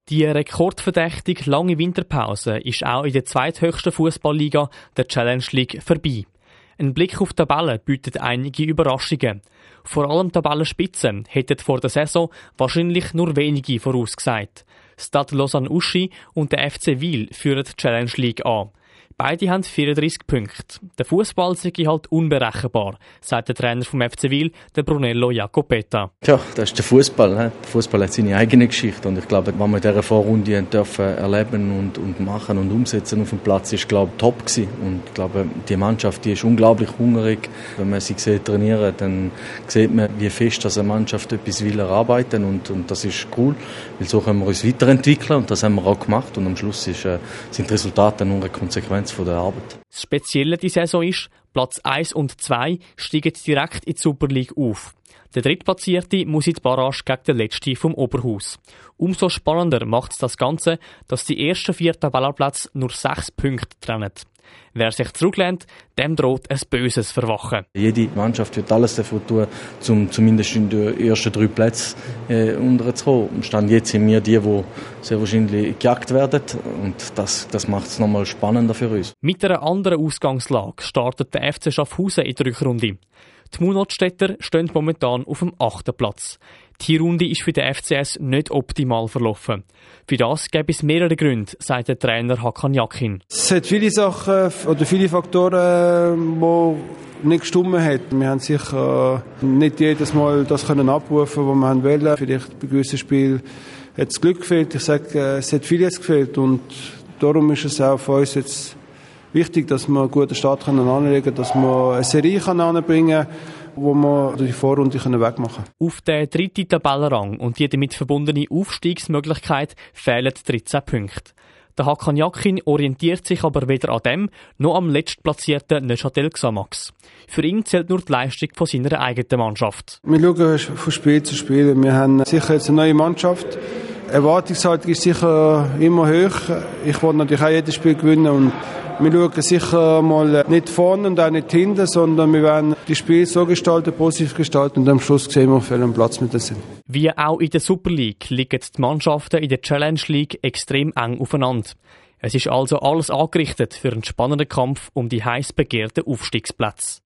Die rekordverdächtig lange Winterpause ist auch in der zweithöchsten Fußballliga, der Challenge League, vorbei. Ein Blick auf die Tabelle bietet einige Überraschungen. Vor allem Tabellenspitzen hätten vor der Saison wahrscheinlich nur wenige vorausgesagt. Stade Lausanne-Uschi und der FC Wil führen die Challenge League an. Beide haben 34 Punkte. Der Fußball sei halt unberechenbar, sagt der Trainer vom FC Wil, der Brunello Jacopetta. Tja, das ist der Fußball. Der Fußball hat seine eigene Geschichte und ich glaube, was wir in dieser Vorrunde dürfen erleben und machen und umsetzen auf dem Platz, ist, glaube ich, top gewesen. Und ich glaube, die Mannschaft, die ist unglaublich hungrig. Wenn man sie sieht trainieren, dann sieht man, wie fest eine Mannschaft etwas will erarbeiten und das ist cool, weil so können wir uns weiterentwickeln und das haben wir auch gemacht und am Schluss sind die Resultate nur eine Konsequenz von der Arbeit. Das Spezielle dieser Saison ist, Platz 1 und 2 steigen direkt in die Super League auf. Der Drittplatzierte muss in die Barrage gegen den Letzten vom Oberhaus. Umso spannender macht es das Ganze, dass die ersten 4 Tabellenplätze nur 6 Punkte trennen. Wer sich zurücklehnt, dem droht ein böses Verwachen. Jede Mannschaft wird alles dafür tun, um zumindest in den ersten 3 Plätzen unterzukommen. Stand jetzt sind wir die sehr wahrscheinlich gejagt werden und das macht es nochmal spannender für uns. Mit einer anderen Ausgangslage startet der FC Schaffhausen in der Rückrunde. Die Munotstädter stehen momentan auf dem 8. Platz. Die Runde ist für den FCS nicht optimal verlaufen. Für das gäbe es mehrere Gründe, sagt der Trainer Hakan Yakin. Es hat viele Sachen oder viele Faktoren, die nicht gestimmt haben. Wir haben sicher nicht jedes Mal das können abrufen, was wir wollen. Vielleicht bei gewissen Spielen hat es Glück gefehlt. Ich sage, es hat vieles gefehlt und darum ist es auch für uns jetzt wichtig, dass wir einen guten Start anlegen können, dass wir eine Serie anbringen können, wo wir die Vorrunde wegmachen können. Auf den 3. Tabellenrang und die damit verbundene Aufstiegsmöglichkeit fehlen 13 Punkte. Der Hakan Yakin orientiert sich aber weder an dem noch am letztplatzierten Neuchâtel Xamax. Für ihn zählt nur die Leistung von seiner eigenen Mannschaft. Wir schauen von Spiel zu Spiel. Wir haben sicher jetzt eine neue Mannschaft. Die Erwartungshaltung ist sicher immer hoch. Ich will natürlich auch jedes Spiel gewinnen und wir schauen sicher mal nicht vorne und auch nicht hinten, sondern wir werden die Spiele so gestalten, positiv gestalten und am Schluss sehen wir, auf welchem Platz wir da sind. Wie auch in der Super League liegen die Mannschaften in der Challenge League extrem eng aufeinander. Es ist also alles angerichtet für einen spannenden Kampf um die heiß begehrten Aufstiegsplätze.